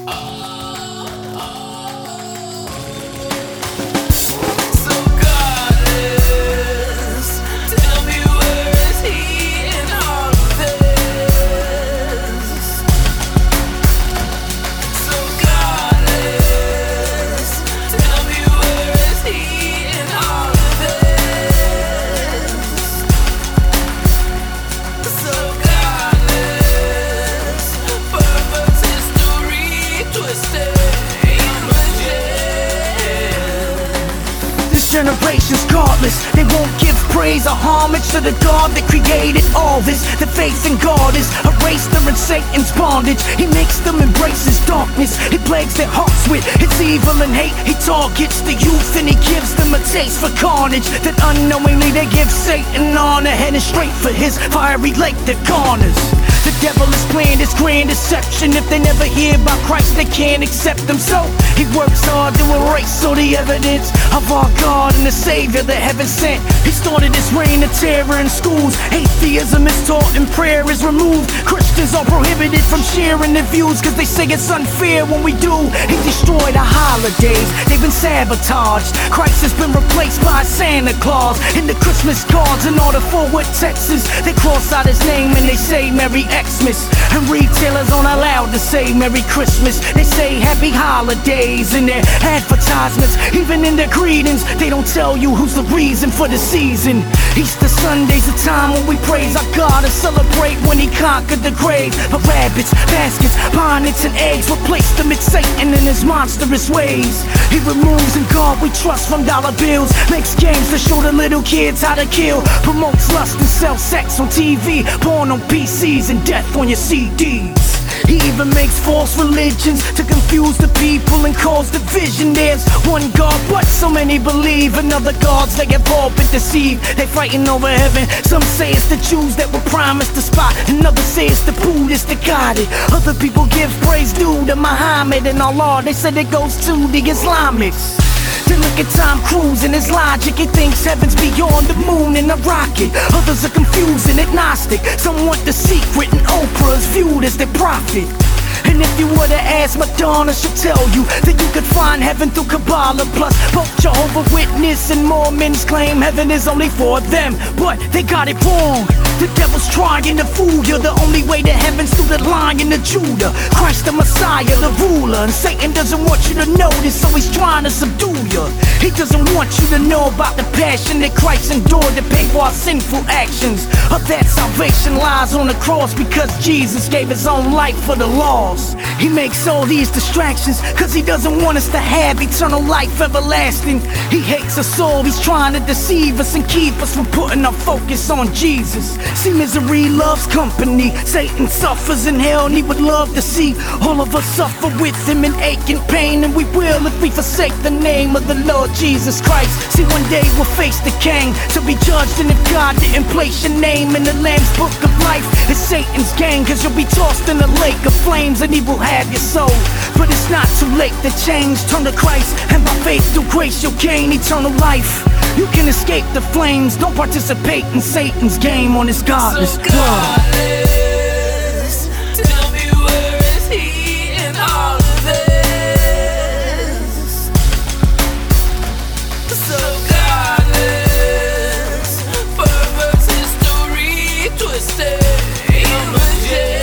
So godless, tell me where is he in all of this? So godless, tell me where is he in all of this? So godless, purpose history twisted images. This generation's godless. They won't give praise or homage to the God that created all this. The faith in God is erased them in Satan's bondage. He makes them embrace his darkness. He plagues their hearts with his evil and hate. He targets the youth and he gives them a taste for carnage. That unknowingly they give Satan honor, heading straight for his fiery lake that corners. The devil has planned his grand deception. If they never hear about Christ, they can't accept him. So he works hard to erase all the evidence of our God and the Savior that heaven sent. He started his reign of terror in schools. Atheism is taught and prayer is removed. Christians are prohibited from sharing their views cause they say it's unfair when we do. He destroyed our holidays, they've been sabotaged. Christ has been replaced by Santa Claus. In the Christmas cards and all the forward texts, they cross out his name and they say Merry Xmas. And retailers aren't allowed to say Merry Christmas. They say Happy Holidays in their advertisements. Even in their greetings, they don't tell you who's the reason for the season. Easter Sunday's a time when we praise our God and celebrate when he conquered the grave. But rabbits, baskets, bonnets and eggs replaced amid Satan and his monstrous ways. He removes in God we trust from dollar bills. Makes games to show the little kids how to kill. Promotes lust and sells sex on TV. Porn on PCs and death on your CDs. He even makes false religions to confuse the people and cause division. There's one God, but so many believe in other gods. They have all been deceived. They fighting over heaven. Some say it's the Jews that were promised the spot, and others say it's the Buddhists that got it. Other people give praise due to Muhammad and Allah. They said it goes to the Islamics. Then look at Tom Cruise and his logic. He thinks heaven's beyond the moon in a rocket. Others are confused and agnostic. Some want the secret and Oprah is viewed as their prophet. And if you were to ask Madonna, she'll tell you that you could find heaven through Kabbalah. Plus, both Jehovah's Witness and Mormons claim heaven is only for them, but they got it wrong. The devil's trying to fool you. The only way to heaven's through the Lion of Judah, Christ the Messiah, the ruler. And Satan doesn't want you to know this, so he's trying to subdue you. He doesn't want you to know about the passion that Christ endured to pay for our sinful actions. Of that salvation lies on the cross because Jesus gave his own life for the lost. He makes all these distractions cause he doesn't want us to have eternal life everlasting. He hates us all, he's trying to deceive us and keep us from putting our focus on Jesus. See, misery loves company. Satan suffers in hell and he would love to see all of us suffer with him in ache and pain. And we will if we forsake the name of the Lord Jesus Christ. See, one day we'll face the king to be judged, and if God didn't place your name in the Lamb's book of life, it's Satan's gang, cause you'll be tossed in a lake of flames and he will have your soul. But it's not too late to change. Turn to Christ and by faith through grace you'll gain eternal life. You can escape the flames. Don't participate in Satan's game on his godless So blood. godless, tell me where is he in all of this? So godless, purpose history twisted images.